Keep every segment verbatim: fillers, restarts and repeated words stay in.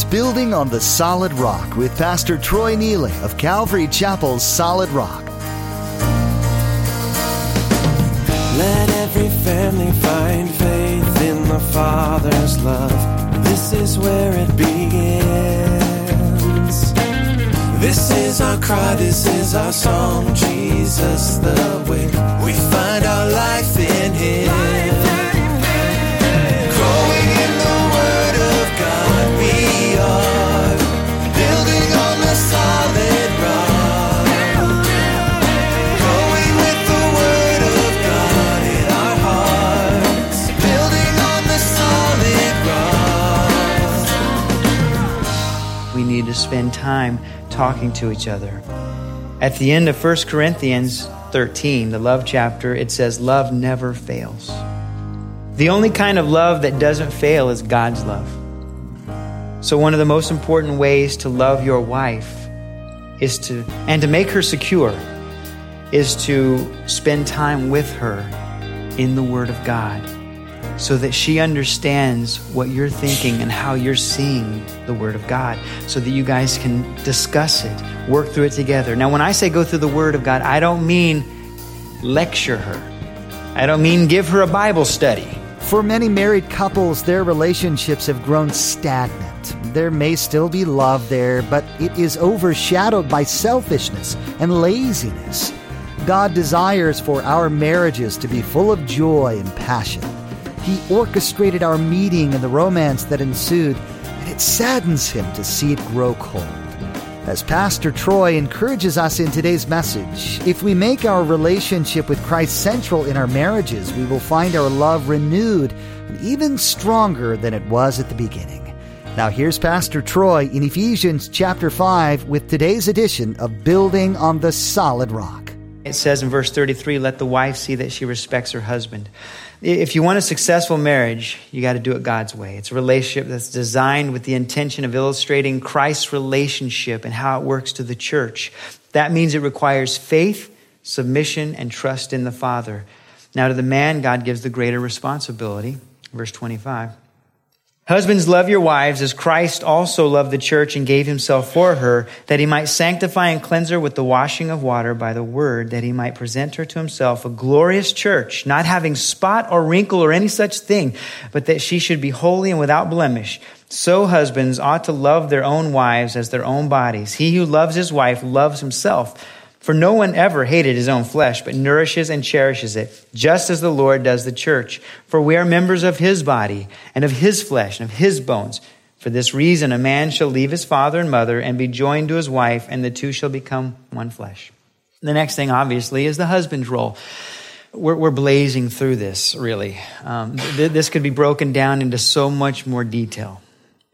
Building on the Solid Rock with Pastor Troy Neely of Calvary Chapel's Solid Rock. Let every family find faith in the Father's love. This is where it begins. This is our cry, this is our song. Jesus the way. We find our life in Him. Growing in the Word of God, we are building on the solid rock. Growing with the Word of God in our hearts, building on the solid rock. We need to spend time talking to each other. At the end of First Corinthians thirteen, the love chapter, it says, love never fails. The only kind of love that doesn't fail is God's love. So one of the most important ways to love your wife is to, and to make her secure, is to spend time with her in the Word of God so that she understands what you're thinking and how you're seeing the Word of God, so that you guys can discuss it, work through it together. Now, when I say go through the Word of God, I don't mean lecture her. I don't mean give her a Bible study. For many married couples, their relationships have grown stagnant. There may still be love there, but it is overshadowed by selfishness and laziness. God desires for our marriages to be full of joy and passion. He orchestrated our meeting and the romance that ensued, and it saddens Him to see it grow cold. As Pastor Troy encourages us in today's message, if we make our relationship with Christ central in our marriages, we will find our love renewed and even stronger than it was at the beginning. Now here's Pastor Troy in Ephesians chapter five with today's edition of Building on the Solid Rock. It says in verse thirty-three, let the wife see that she respects her husband. If you want a successful marriage, you got to do it God's way. It's a relationship that's designed with the intention of illustrating Christ's relationship and how it works to the church. That means it requires faith, submission, and trust in the Father. Now to the man, God gives the greater responsibility. Verse twenty-five. Husbands, love your wives as Christ also loved the church and gave Himself for her, that He might sanctify and cleanse her with the washing of water by the word, that He might present her to Himself a glorious church, not having spot or wrinkle or any such thing, but that she should be holy and without blemish. So husbands ought to love their own wives as their own bodies. He who loves his wife loves himself. For no one ever hated his own flesh, but nourishes and cherishes it, just as the Lord does the church. For we are members of His body and of His flesh and of His bones. For this reason, a man shall leave his father and mother and be joined to his wife, and the two shall become one flesh. The next thing, obviously, is the husband's role. We're, we're blazing through this, really. Um, th- this could be broken down into so much more detail.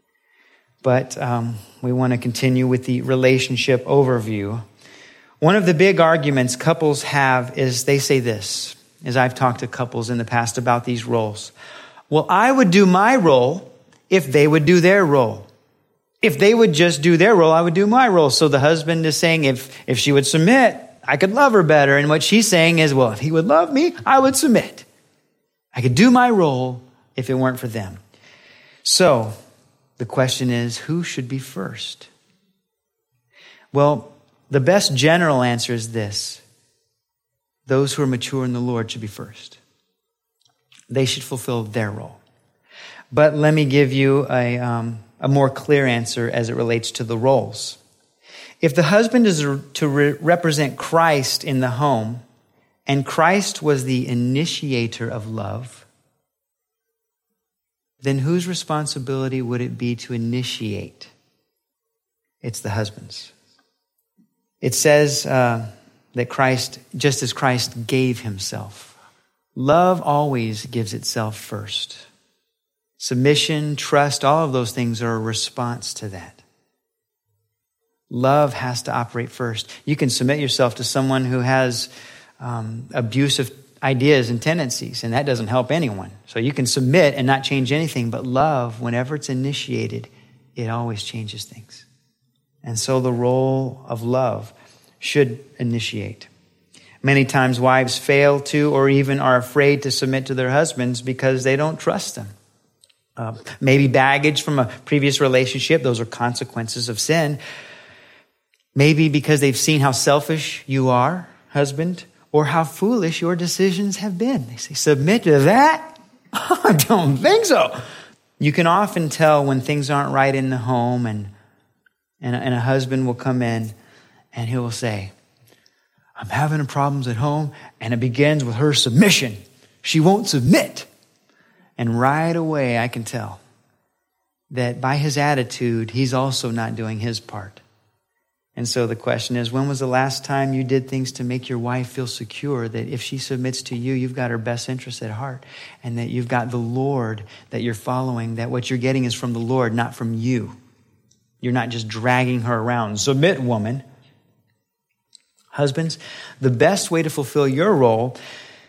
But um, we want to continue with the relationship overview. One of the big arguments couples have is they say this, as I've talked to couples in the past about these roles. Well, I would do my role if they would do their role. If they would just do their role, I would do my role. So the husband is saying, if, if she would submit, I could love her better. And what she's saying is, well, if he would love me, I would submit. I could do my role if it weren't for them. So the question is, who should be first? Well, the best general answer is this. Those who are mature in the Lord should be first. They should fulfill their role. But let me give you a, um, a more clear answer as it relates to the roles. If the husband is to re- represent Christ in the home, and Christ was the initiator of love, then whose responsibility would it be to initiate? It's the husband's. It says uh, that Christ, just as Christ gave Himself. Love always gives itself first. Submission, trust, all of those things are a response to that. Love has to operate first. You can submit yourself to someone who has um, abusive ideas and tendencies, and that doesn't help anyone. So you can submit and not change anything, but love, whenever it's initiated, it always changes things. And so the role of love should initiate. Many times wives fail to or even are afraid to submit to their husbands because they don't trust them. uh, maybe baggage from a previous relationship. Those are consequences of sin. Maybe because they've seen how selfish you are, husband, or how foolish your decisions have been. They say, submit to that? I don't think so. You can often tell when things aren't right in the home, and, and, and a husband will come in and he will say, I'm having problems at home, and it begins with her submission. She won't submit. And right away I can tell that by his attitude, he's also not doing his part. And so the question is, when was the last time you did things to make your wife feel secure that if she submits to you, you've got her best interest at heart, and that you've got the Lord that you're following, that what you're getting is from the Lord, not from you. You're not just dragging her around. Submit, woman. Husbands, the best way to fulfill your role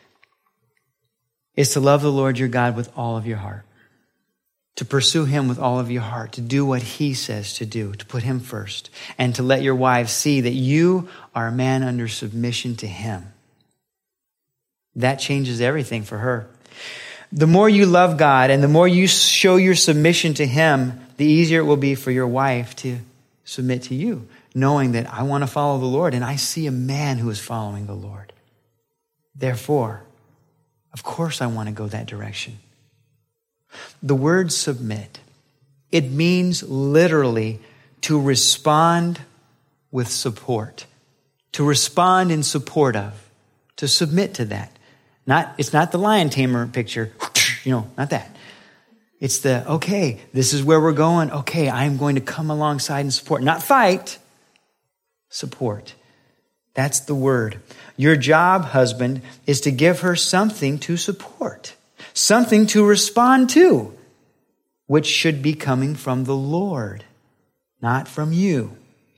is to love the Lord your God with all of your heart, to pursue him with all of your heart, to do what he says to do, to put him first, and to let your wives see that you are a man under submission to him. That changes everything for her. The more you love God and the more you show your submission to him, the easier it will be for your wife to submit to you, knowing that I want to follow the Lord and I see a man who is following the Lord. Therefore, of course I want to go that direction. The word submit, it means literally to respond with support, to respond in support of, to submit to that. Not, it's not the lion tamer picture, you know, not that. It's the, okay, this is where we're going. Okay, I'm going to come alongside and support, not fight, support. That's the word. Your job, husband, is to give her something to support, something to respond to, which should be coming from the Lord, not from you.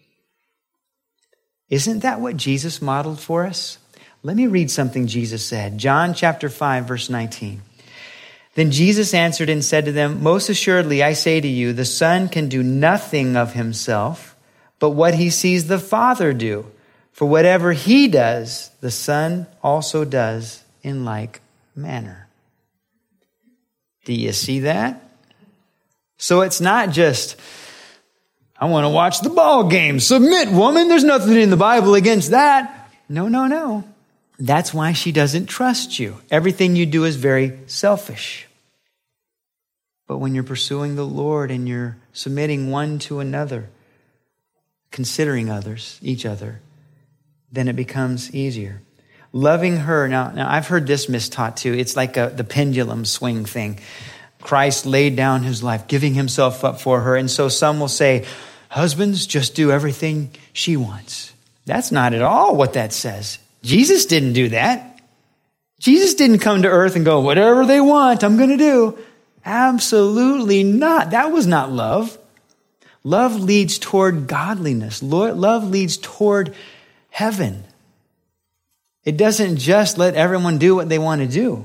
Isn't that what Jesus modeled for us? Let me read something Jesus said. John chapter five, verse nineteen. Then Jesus answered and said to them, most assuredly, I say to you, the Son can do nothing of himself, but what he sees the Father do. For whatever he does, the Son also does in like manner. Do you see that? So it's not just, I want to watch the ball game. Submit, woman. There's nothing in the Bible against that. No, no, no. That's why she doesn't trust you. Everything you do is very selfish. But when you're pursuing the Lord and you're submitting one to another, considering others, each other, then it becomes easier. Loving her. Now, now I've heard this mistaught too. It's like a, the pendulum swing thing. Christ laid down his life, giving himself up for her. And so some will say, husbands, just do everything she wants. That's not at all what that says. Jesus didn't do that. Jesus didn't come to earth and go, whatever they want, I'm going to do. Absolutely not. That was not love. Love leads toward godliness. Love leads toward heaven. It doesn't just let everyone do what they want to do.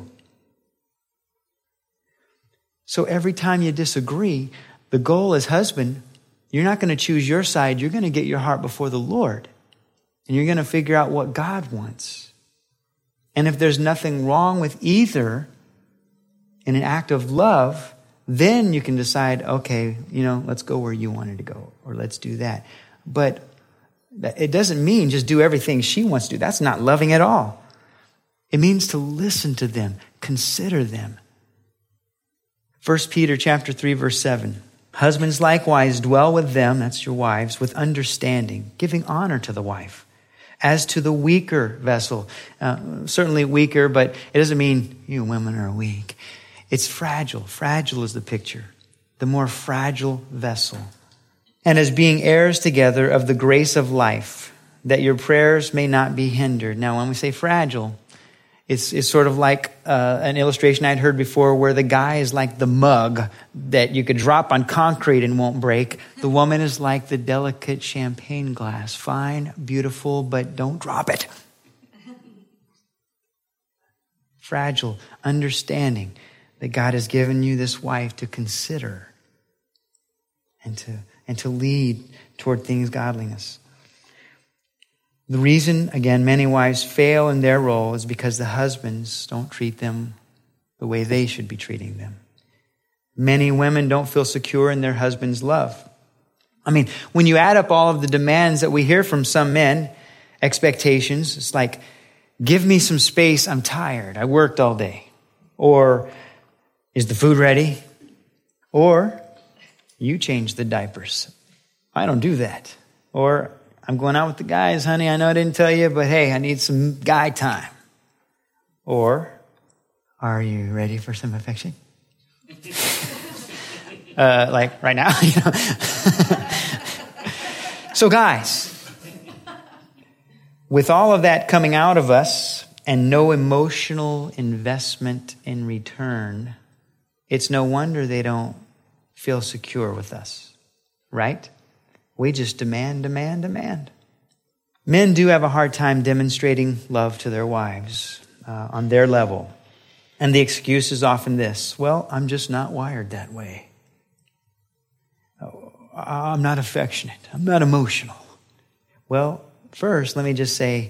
So every time you disagree, the goal as husband, you're not going to choose your side. You're going to get your heart before the Lord. And you're going to figure out what God wants. And if there's nothing wrong with either in an act of love, then you can decide, okay, you know, let's go where you wanted to go, or let's do that. But it doesn't mean just do everything she wants to do. That's not loving at all. It means to listen to them, consider them. First Peter chapter three, verse seven. Husbands likewise dwell with them, that's your wives, with understanding, giving honor to the wife. As to the weaker vessel, uh, certainly weaker, but it doesn't mean you women are weak. It's fragile. Fragile is the picture. The more fragile vessel. And as being heirs together of the grace of life, that your prayers may not be hindered. Now, when we say fragile, it's, it's sort of like uh, an illustration I'd heard before where the guy is like the mug that you could drop on concrete and won't break. The woman is like the delicate champagne glass. Fine, beautiful, but don't drop it. Fragile, understanding that God has given you this wife to consider and to and to lead toward things godliness. The reason, again, many wives fail in their role is because the husbands don't treat them the way they should be treating them. Many women don't feel secure in their husband's love. I mean, when you add up all of the demands that we hear from some men, expectations, it's like, give me some space, I'm tired, I worked all day. Or, is the food ready? Or, you change the diapers. I don't do that. Or, I'm going out with the guys, honey, I know I didn't tell you, but hey, I need some guy time. Or, are you ready for some affection? uh, like right now, you know. So guys, with all of that coming out of us and no emotional investment in return, it's no wonder they don't feel secure with us, right? We just demand, demand, demand. Men do have a hard time demonstrating love to their wives uh, on their level. And the excuse is often this: well, I'm just not wired that way. Oh, I'm not affectionate. I'm not emotional. Well, first, let me just say,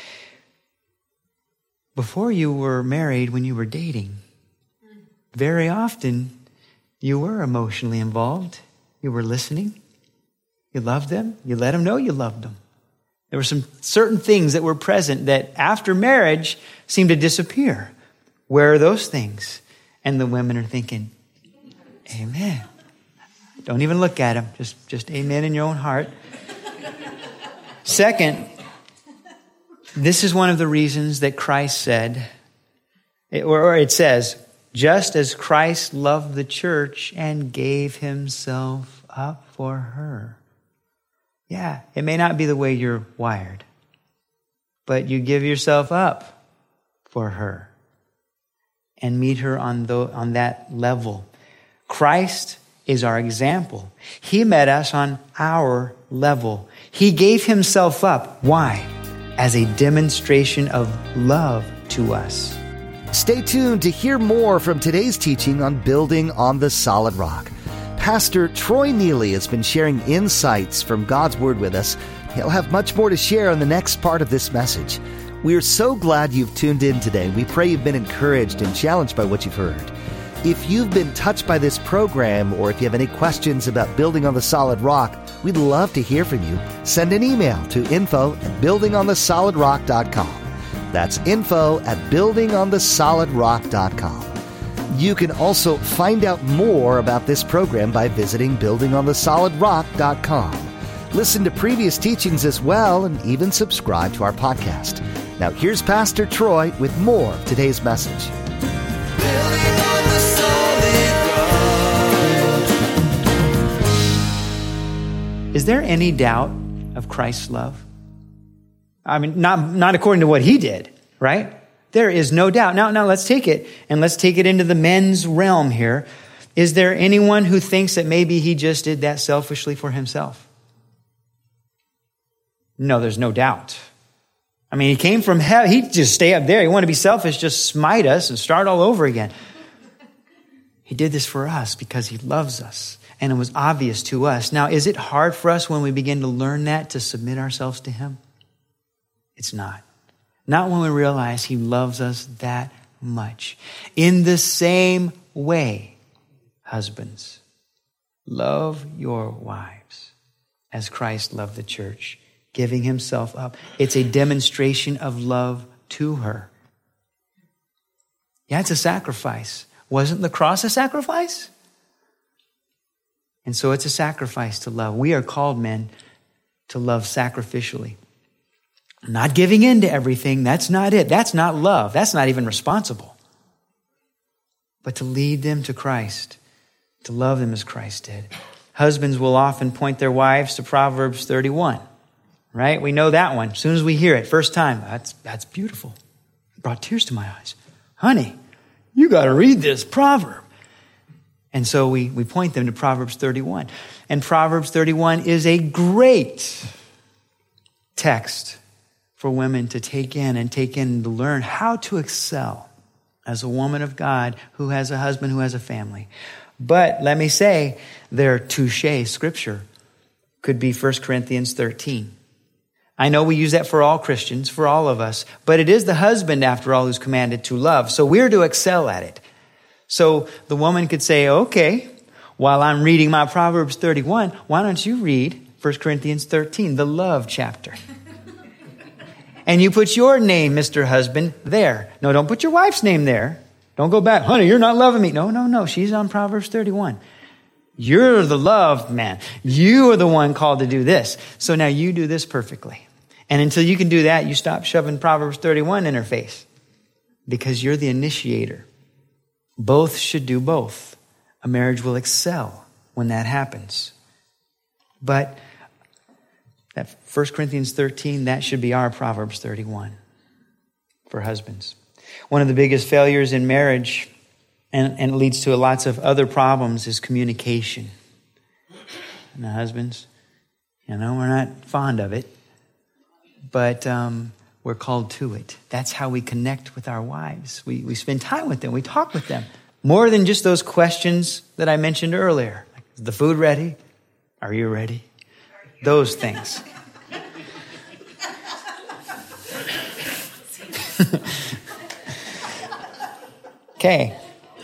before you were married, when you were dating, very often you were emotionally involved. You were listening. You loved them. You let them know you loved them. There were some certain things that were present that after marriage seemed to disappear. Where are those things? And the women are thinking, amen. Don't even look at them. Just, just amen in your own heart. Second, this is one of the reasons that Christ said, or it says, just as Christ loved the church and gave himself up for her. Yeah, it may not be the way you're wired, but you give yourself up for her and meet her on the, on that level. Christ is our example. He met us on our level. He gave himself up. Why? As a demonstration of love to us. Stay tuned to hear more from today's teaching on Building on the Solid Rock. Pastor Troy Neely has been sharing insights from God's Word with us. He'll have much more to share on the next part of this message. We are so glad you've tuned in today. We pray you've been encouraged and challenged by what you've heard. If you've been touched by this program, or if you have any questions about Building on the Solid Rock, we'd love to hear from you. Send an email to info at building on the solid rock dot com. That's info at building on the solid rock dot com. You can also find out more about this program by visiting building on the solid rock dot com. Listen to previous teachings as well, and even subscribe to our podcast. Now here's Pastor Troy with more of today's message. Building on the solid rock. Is there any doubt of Christ's love? I mean, not, not according to what he did, right? There is no doubt. Now, now let's take it and let's take it into the men's realm here. Is there anyone who thinks that maybe he just did that selfishly for himself? No, there's no doubt. I mean, he came from hell. He'd just stay up there. He wanted to be selfish, just smite us and start all over again. He did this for us because he loves us, and it was obvious to us. Now, is it hard for us when we begin to learn that to submit ourselves to him? It's not. Not when we realize he loves us that much. In the same way, husbands, love your wives as Christ loved the church, giving himself up. It's a demonstration of love to her. Yeah, it's a sacrifice. Wasn't the cross a sacrifice? And so it's a sacrifice to love. We are called, men, to love sacrificially. Not giving in to everything. That's not it. That's not love. That's not even responsible. But to lead them to Christ, to love them as Christ did. Husbands will often point their wives to Proverbs thirty-one, right? We know that one. As soon as we hear it, first time, that's, that's beautiful. It brought tears to my eyes. Honey, you got to read this proverb. And so we, we point them to Proverbs thirty-one. And Proverbs thirty-one is a great text for women to take in and take in and to learn how to excel as a woman of God who has a husband, who has a family. But let me say, their touche scripture could be First Corinthians thirteen. I know we use that for all Christians, for all of us, but it is the husband, after all, who's commanded to love. So we're to excel at it. So the woman could say, okay, while I'm reading my Proverbs thirty-one, why don't you read First Corinthians thirteen, the love chapter? And you put your name, Mister Husband, there. No, don't put your wife's name there. Don't go back, honey, you're not loving me. No, no, no. She's on Proverbs thirty-one. You're the loved man. You are the one called to do this. So now you do this perfectly. And until you can do that, you stop shoving Proverbs thirty-one in her face because you're the initiator. Both should do both. A marriage will excel when that happens. But that First Corinthians thirteen, that should be our Proverbs thirty-one for husbands. One of the biggest failures in marriage, and, and it leads to lots of other problems, is communication. And the husbands, you know, we're not fond of it, but um, we're called to it. That's how we connect with our wives. We, we spend time with them. We talk with them. More than just those questions that I mentioned earlier. Like, is the food ready? Are you ready? Those things. Okay.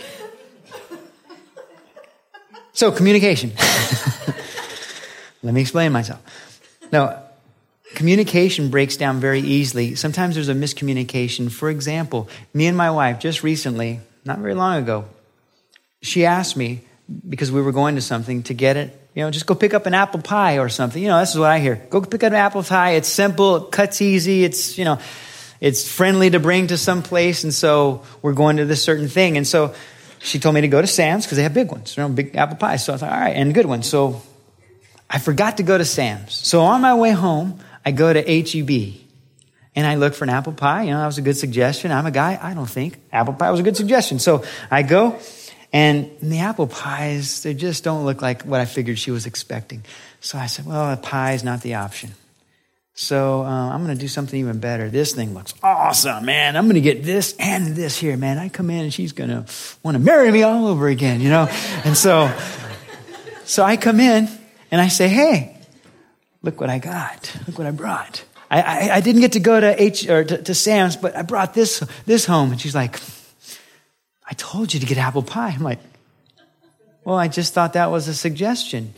So communication. Let me explain myself. Now, communication breaks down very easily. Sometimes there's a miscommunication. For example, me and my wife just recently, not very long ago, she asked me, because we were going to something, to get it, you know, just go pick up an apple pie or something. You know, this is what I hear. Go pick up an apple pie. It's simple. It cuts easy. It's, you know, it's friendly to bring to some place. And so we're going to this certain thing. And so she told me to go to Sam's because they have big ones, you know, big apple pies. So I thought, all right, and good ones. So I forgot to go to Sam's. So on my way home, I go to H E B and I look for an apple pie. You know, that was a good suggestion. I'm a guy. I don't think apple pie was a good suggestion. So I go. And the apple pies, they just don't look like what I figured she was expecting. So I said, well, a pie is not the option. So uh, I'm going to do something even better. This thing looks awesome, man. I'm going to get this and this here, man. I come in and she's going to want to marry me all over again, you know. And so, so I come in and I say, hey, look what I got. Look what I brought. I, I, I didn't get to go to H or to, to Sam's, but I brought this this home. And she's like, I told you to get apple pie. I'm like, well, I just thought that was a suggestion.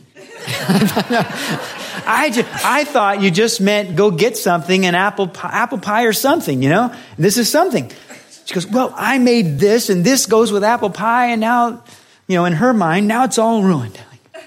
I, just, I thought you just meant go get something, an apple pie, apple pie or something, you know? This is something. She goes, well, I made this, and this goes with apple pie, and now, you know, in her mind, now it's all ruined.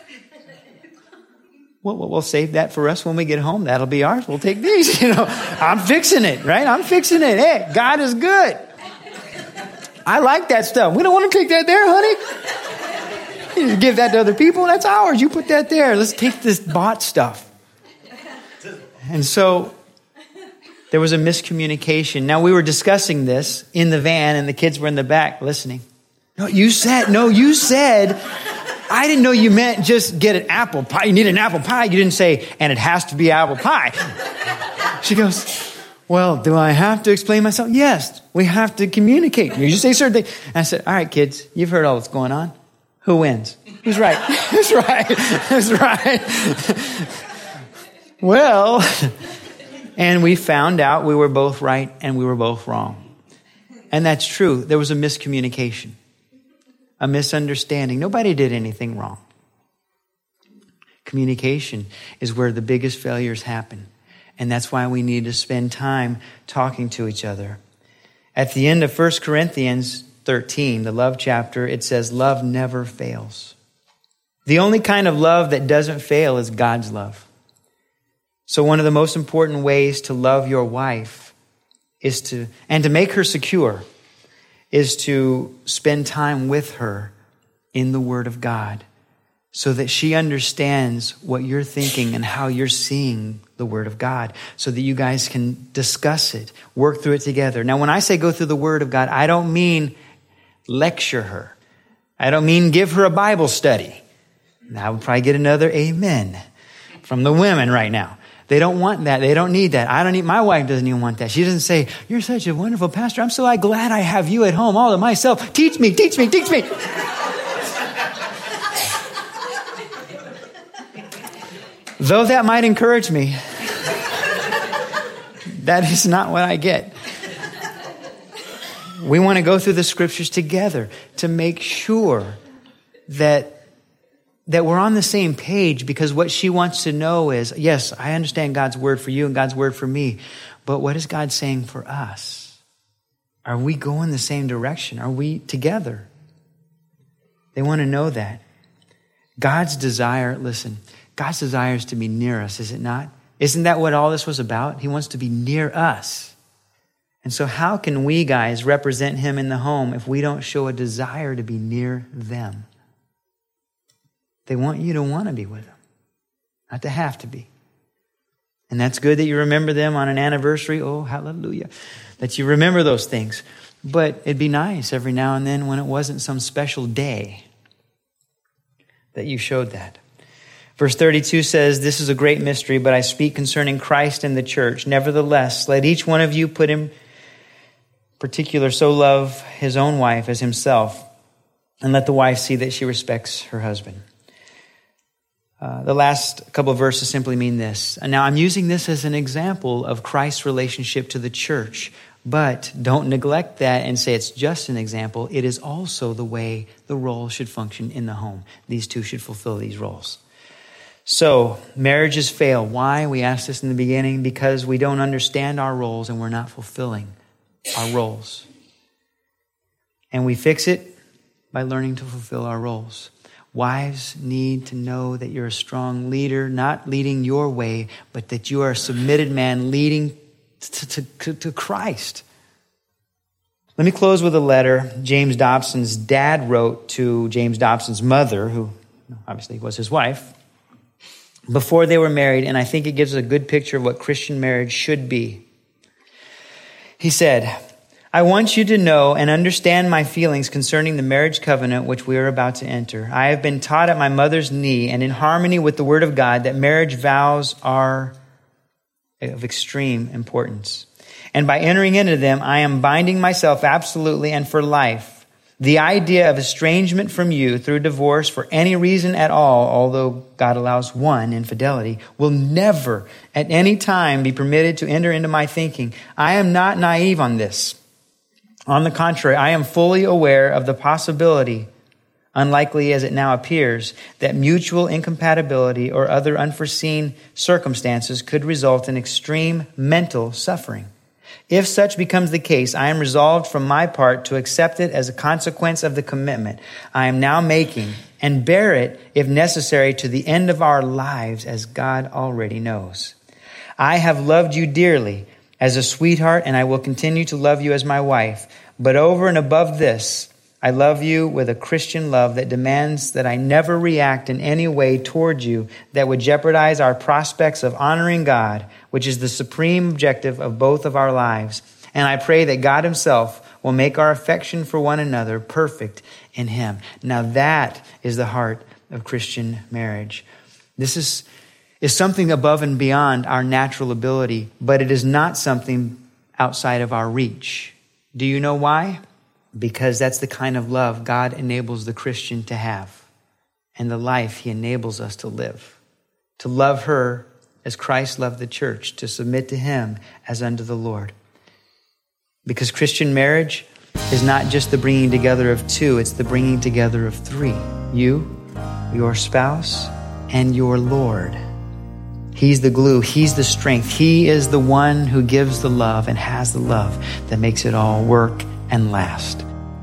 Well, we'll save that for us when we get home. That'll be ours. We'll take these, you know. I'm fixing it, right? I'm fixing it. Hey, God is good. I like that stuff. We don't want to take that there, honey. You give that to other people. That's ours. You put that there. Let's take this bought stuff. And so there was a miscommunication. Now, we were discussing this in the van, and the kids were in the back listening. No, you said, no, you said, I didn't know you meant just get an apple pie. You need an apple pie. You didn't say, and it has to be apple pie. She goes, well, do I have to explain myself? Yes, we have to communicate. You just say certain things. And I said, all right, kids, you've heard all that's going on. Who wins? Who's right? Who's right? Who's right? Well, and we found out we were both right and we were both wrong. And that's true. There was a miscommunication, a misunderstanding. Nobody did anything wrong. Communication is where the biggest failures happen. And that's why we need to spend time talking to each other. At the end of First Corinthians thirteen, the love chapter, it says, love never fails. The only kind of love that doesn't fail is God's love. So one of the most important ways to love your wife is to, and to make her secure, is to spend time with her in the Word of God so that she understands what you're thinking and how you're seeing the Word of God, so that you guys can discuss it, work through it together. Now, when I say go through the Word of God, I don't mean lecture her. I don't mean give her a Bible study. I would probably get another amen from the women right now. They don't want that. They don't need that. I don't need, my wife doesn't even want that. She doesn't say, you're such a wonderful pastor. I'm so glad I have you at home all to myself. Teach me, teach me, teach me. Though that might encourage me, that is not what I get. we want to go through the scriptures together to make sure that, that we're on the same page, because what she wants to know is, yes, I understand God's word for you and God's word for me, but what is God saying for us? Are we going the same direction? Are we together? They want to know that. God's desire, listen, God's desire is to be near us, is it not? Isn't that what all this was about? He wants to be near us. And so how can we guys represent him in the home if we don't show a desire to be near them? They want you to want to be with them, not to have to be. And that's good that you remember them on an anniversary. Oh, hallelujah. That you remember those things. But it'd be nice every now and then when it wasn't some special day that you showed that. Verse thirty-two says, this is a great mystery, but I speak concerning Christ and the church. Nevertheless, let each one of you put him particular so love his own wife as himself, and let the wife see that she respects her husband. Uh, the last couple of verses simply mean this. And now I'm using this as an example of Christ's relationship to the church, but don't neglect that and say it's just an example. It is also the way the role should function in the home. These two should fulfill these roles. So marriages fail. Why? We asked this in the beginning. Because we don't understand our roles and we're not fulfilling our roles. And we fix it by learning to fulfill our roles. Wives need to know that you're a strong leader, not leading your way, but that you are a submitted man leading to, to, to Christ. Let me close with a letter James Dobson's dad wrote to James Dobson's mother, who obviously was his wife, before they were married, and I think it gives a good picture of what Christian marriage should be. He said, I want you to know and understand my feelings concerning the marriage covenant which we are about to enter. I have been taught at my mother's knee and in harmony with the word of God that marriage vows are of extreme importance. And by entering into them, I am binding myself absolutely and for life. The idea of estrangement from you through divorce for any reason at all, although God allows one, infidelity, will never at any time be permitted to enter into my thinking. I am not naive on this. On the contrary, I am fully aware of the possibility, unlikely as it now appears, that mutual incompatibility or other unforeseen circumstances could result in extreme mental suffering. If such becomes the case, I am resolved from my part to accept it as a consequence of the commitment I am now making and bear it, if necessary, to the end of our lives, as God already knows. I have loved you dearly as a sweetheart, and I will continue to love you as my wife. But over and above this, I love you with a Christian love that demands that I never react in any way toward you that would jeopardize our prospects of honoring God, which is the supreme objective of both of our lives. And I pray that God himself will make our affection for one another perfect in him. Now that is the heart of Christian marriage. This is, is something above and beyond our natural ability, but it is not something outside of our reach. Do you know why? Because that's the kind of love God enables the Christian to have and the life he enables us to live. To love her as Christ loved the church, to submit to him as unto the Lord. Because Christian marriage is not just the bringing together of two, it's the bringing together of three. You, your spouse, and your Lord. He's the glue. He's the strength. He is the one who gives the love and has the love that makes it all work and last.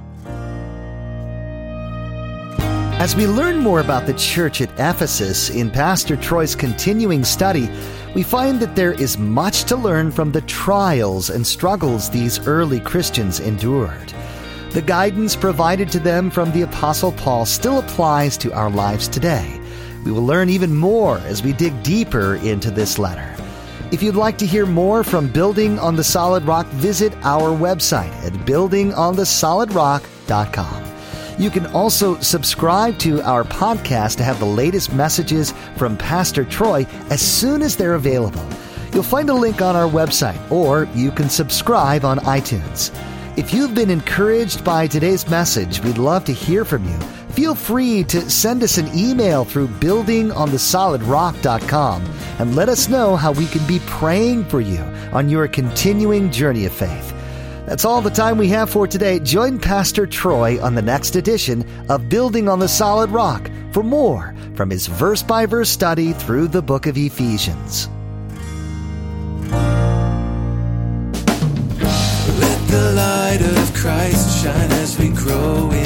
As we learn more about the church at Ephesus in Pastor Troy's continuing study, we find that there is much to learn from the trials and struggles these early Christians endured. The guidance provided to them from the Apostle Paul still applies to our lives today. We will learn even more as we dig deeper into this letter. If you'd like to hear more from Building on the Solid Rock, visit our website at building on the solid rock dot com. You can also subscribe to our podcast to have the latest messages from Pastor Troy as soon as they're available. You'll find a link on our website, or you can subscribe on iTunes. If you've been encouraged by today's message, we'd love to hear from you. Feel free to send us an email through building on the solid rock dot com and let us know how we can be praying for you on your continuing journey of faith. That's all the time we have for today. Join Pastor Troy on the next edition of Building on the Solid Rock for more from his verse-by-verse study through the book of Ephesians. Let the light of Christ shine as we grow in